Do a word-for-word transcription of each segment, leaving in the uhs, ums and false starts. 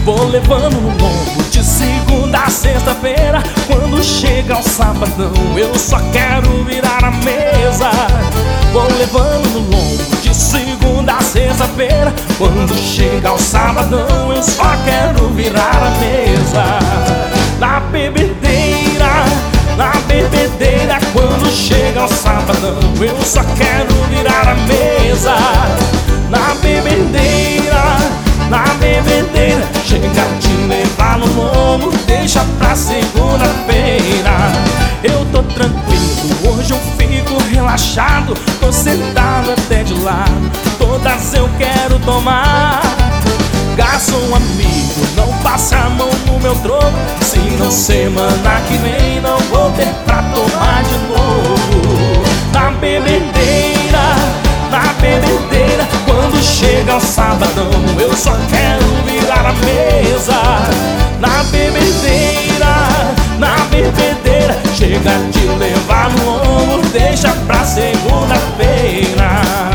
Vou levando no lombo de segunda a sexta-feira. Quando chega o sabadão eu só quero virar a mesa. Vou levando no lombo de segunda a sexta-feira. Quando chega o sabadão eu só quero virar a mesa. Na bebedeira, na bebedeira. Quando chega o sabadão eu só quero virar a mesa. Na bebedeira, na bebedeira. Chega de levar no lombo, deixa pra segunda-feira. Eu tô tranquilo, hoje eu fico relaxado. Tô sentado até de lado, todas eu quero tomar. Garçom amigo, não passe a mão no meu troco, senão semana que vem não vou ter pra tomar de novo. Na bebedeira, na bebedeira. Quando chega o sabadão eu só quero virar a mesa. Na bebedeira, na bebedeira. Chega de levar no ombro, deixa pra segunda-feira.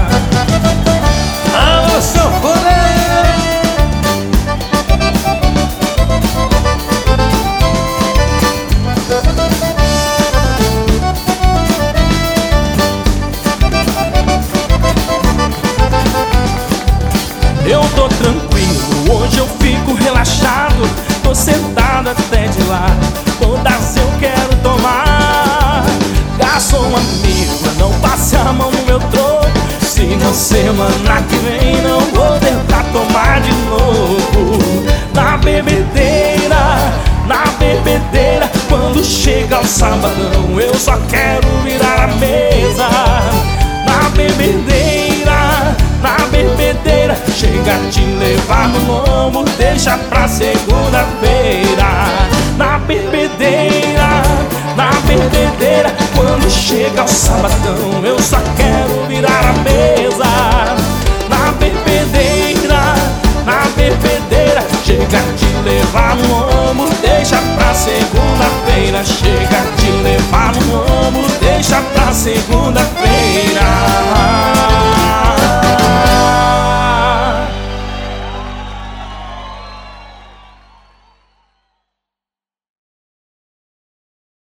Alô, sanfoneiro! Eu tô tranquilo, hoje eu fico relaxado. Tô sentado até de lado, todas eu quero tomar. Garçom amigo, não passe a mão no meu troco, senão semana que vem não vou ter pra tomar de novo. Na bebedeira, na bebedeira. Quando chega o sabadão eu só quero virar a mesa. Na bebedeira, na bebedeira. Chega de levar no lombo, deixa pra segunda-feira. Na bebedeira, na bebedeira. Quando chega o sabadão eu só